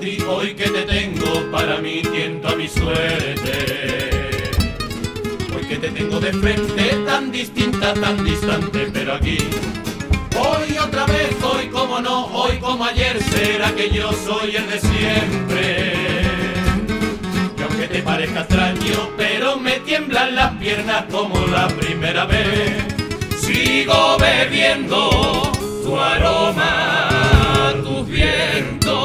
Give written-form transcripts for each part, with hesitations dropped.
ti, hoy que te tengo, para mí tiento a mi suerte. Hoy que te tengo de frente, tan distinta, tan distante, pero aquí. Hoy otra vez, hoy como no, hoy como ayer, será que yo soy el de siempre. Y aunque te parezca extraño, pero me tiemblan las piernas como la primera vez. Sigo bebiendo tu aroma, tus vientos.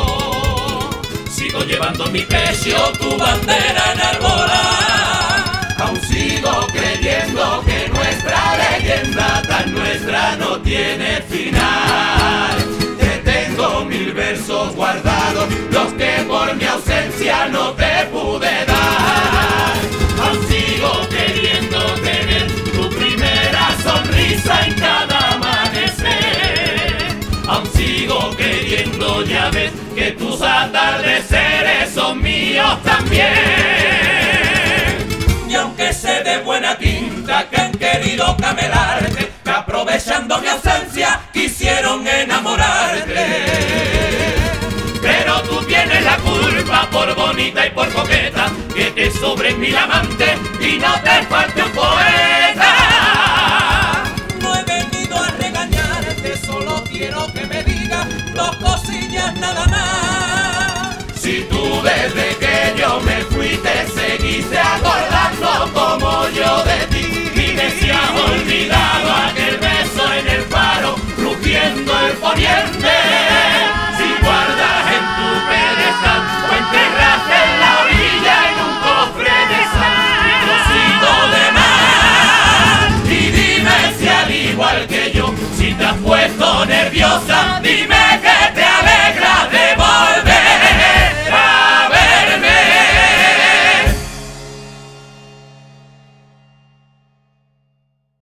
Sigo llevando en mi pecho tu bandera enarbolada. Aún sigo creyendo que nuestra leyenda tan nuestra no tiene final. Te tengo 1000 versos guardados, los que por mi ausencia no te pude dar. Aún sigo queriendo tener tu primera sonrisa en cada amanecer. Aún sigo queriendo, ya ves, que tus atardeceres son míos también. Y aunque sé de buena tinta que han querido camelarte, que aprovechando mi ausencia quisieron enamorarte, pero tú tienes la culpa por bonita y por coqueta, que te sobre mil amantes y no te falte un poeta. No he venido a regañarte, solo quiero que me digas 2 cosillas nada más. Si tú desde que yo me fui te seguiste acordando como yo de ti, y me si has olvidado aquel beso en el faro, rugiendo el poniente.